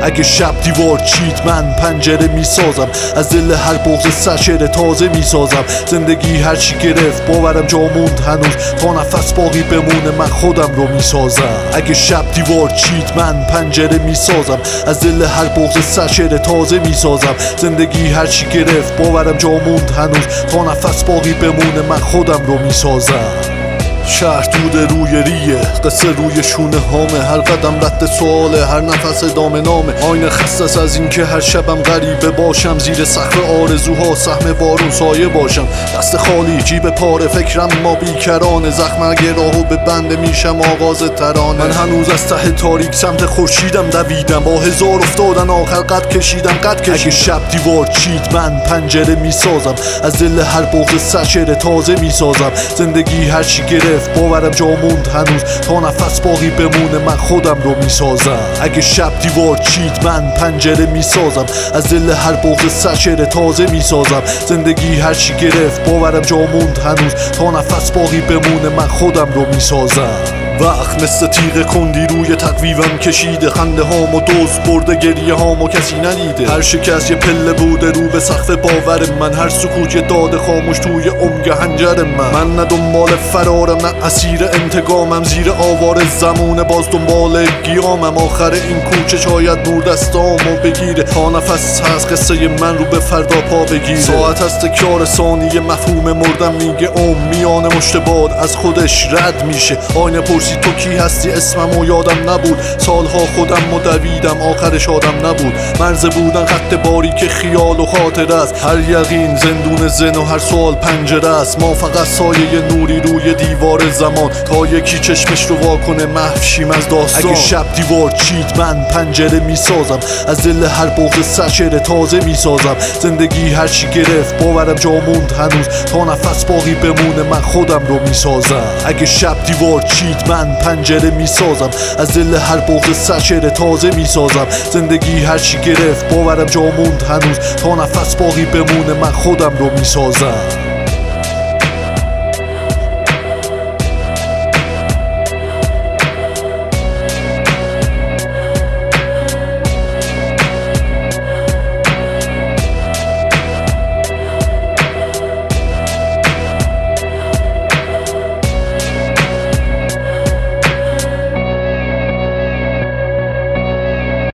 اگه شب دیوار چید من پنجره میسازم، از دل هر بغض سر شعر تازه میسازم. زندگی هرچی گرفت باورم جا موند هنوز، تا نفس باقی بمونه من خودم رو میسازم. اگه شب دیوار چید من پنجره میسازم، از دل هر بغض سر شعر تازه میسازم. زندگی هرچی گرفت باورم جا موند هنوز، تا نفس باقی بمونه من خودم رو میسازم. شهر دود روی ریه، قصه روی شونه هامه، هر قدم رد سواله، هر نفس ادامه نامه. آینه خستس از این که هر شبم غریبه باشم، زیر صخره آرزوها سهم بارون سایه باشم. دست خالی جیب پاره فکرم ما بیکرانه، زخم اگه راهو به بنده میشم آغاز ترانه. من هنوز از ته تاریک سمت خورشیدم دویدم، با هزار افتادن آخر قد کشیدم اگه شب دیوار چید من پنجره میسازم، از دل هر بغض سر شعر تازه میسازم. زندگی هرچی گرفت باورم جا موند هنوز، تا نفس باقی بمونه من خودم رو میسازم. اگه شب دیوار چید من پنجره میسازم، از دل هر بغض سر شعر تازه میسازم. زندگی هرچی گرفت باورم جا موند هنوز، تا نفس باقی بمونه من خودم رو میسازم. وقت مثل تیغ کندی روی تقویمم کشیده، خنده هامو دوست برده، گریه هامو کسی ندیده. هر شکست یه پله بوده رو به سقف باور من، هر سکوت یه داد خاموش توی عمق حنجر من نه دنبال فرارم نه اسیر انتقامم، زیر آوار زمونه باز دنبال قیامم. آخر این کوچه شاید نور دستامو بگیره، تا نفس هست قصه من رو به فردا پا بگیره. ساعت هست تکرار ثانیه مفهوم مردم میگه میان مشت باد از خودش رد میشه. آینه پرسی تو کی هستی اسممو یادم نبود، سالها خودم دویدم آخرش آدم نبود. مرز بودن خط باریک خیال و خاطر است، هر یقین زندون زن و هر سوال پنجره است. ما فقط سایه نوری روی دیوار زمان، تا یکی چشمش رو واکنه محو شیم از داستان. اگه شب دیوار چید من پنجره میسازم، از دل هر بغض سر شعر تازه میسازم. زندگی هرچی گرفت باورم جا موند هنوز، تا نفس باقی بمونه من خودم رو میسازم. اگه شب دیوار چید من پنجره میسازم، از دل هر بغض سر شعر تازه میسازم. زندگی هرچی گرفت باورم جا موند هنوز، تا نفس باقی بمونه من خودم رو میسازم.